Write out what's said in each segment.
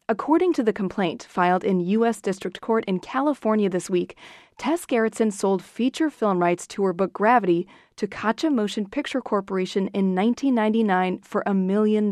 According to the complaint filed in U.S. District Court in California this week, Tess Gerritsen sold feature film rights to her book Gravity to Kacha Motion Picture Corporation in 1999 for $1 million.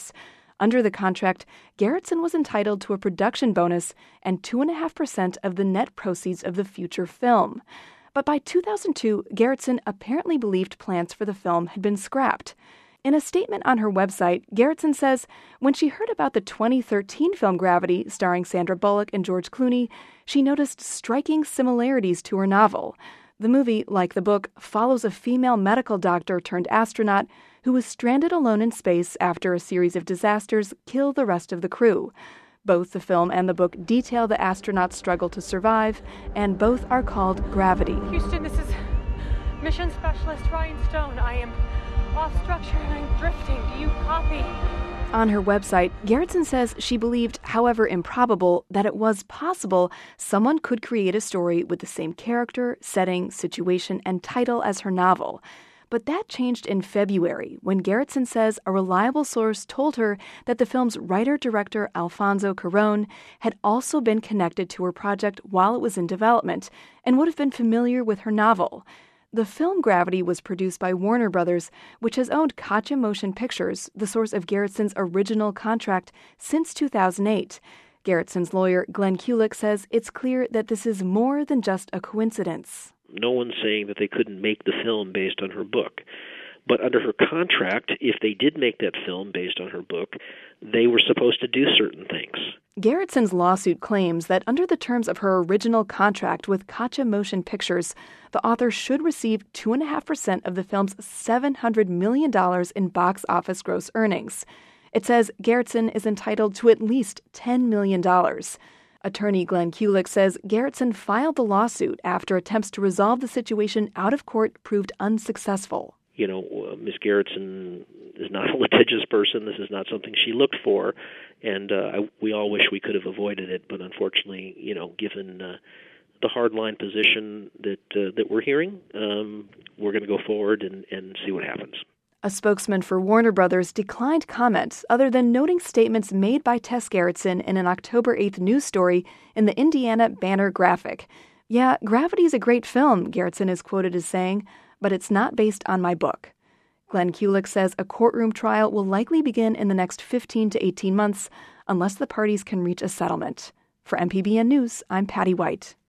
Under the contract, Gerritsen was entitled to a production bonus and 2.5% of the net proceeds of the future film. But by 2002, Gerritsen apparently believed plans for the film had been scrapped. In a statement on her website, Gerritsen says when she heard about the 2013 film Gravity, starring Sandra Bullock and George Clooney, she noticed striking similarities to her novel. The movie, like the book, follows a female medical doctor turned astronaut who was stranded alone in space after a series of disasters kill the rest of the crew. Both the film and the book detail the astronaut's struggle to survive, and both are called Gravity. Houston, this is Mission Specialist Ryan Stone. I am off structure and I'm drifting. Do you copy? On her website, Gerritsen says she believed, however improbable, that it was possible someone could create a story with the same character, setting, situation, and title as her novel. But that changed in February when Gerritsen says a reliable source told her that the film's writer-director Alfonso Cuarón had also been connected to her project while it was in development and would have been familiar with her novel. The film Gravity was produced by Warner Brothers, which has owned Kacha Motion Pictures, the source of Gerritsen's original contract, since 2008. Gerritsen's lawyer, Glenn Kulick, says it's clear that this is more than just a coincidence. No one's saying that they couldn't make the film based on her book. But under her contract, if they did make that film based on her book, they were supposed to do certain things. Gerritsen's lawsuit claims that under the terms of her original contract with Kacha Motion Pictures, the author should receive 2.5% of the film's $700 million in box office gross earnings. It says Gerritsen is entitled to at least $10 million. Attorney Glenn Kulick says Gerritsen filed the lawsuit after attempts to resolve the situation out of court proved unsuccessful. Ms. Gerritsen is not a litigious person. This is not something she looked for, and we all wish we could have avoided it. But unfortunately, given the hardline position that we're hearing, we're going to go forward and see what happens. A spokesman for Warner Brothers declined comment other than noting statements made by Tess Gerritsen in an October 8th news story in the Indiana Banner Graphic. Yeah, Gravity is a great film, Gerritsen is quoted as saying, but it's not based on my book. Glenn Kulick says a courtroom trial will likely begin in the next 15 to 18 months unless the parties can reach a settlement. For MPBN News, I'm Patty White.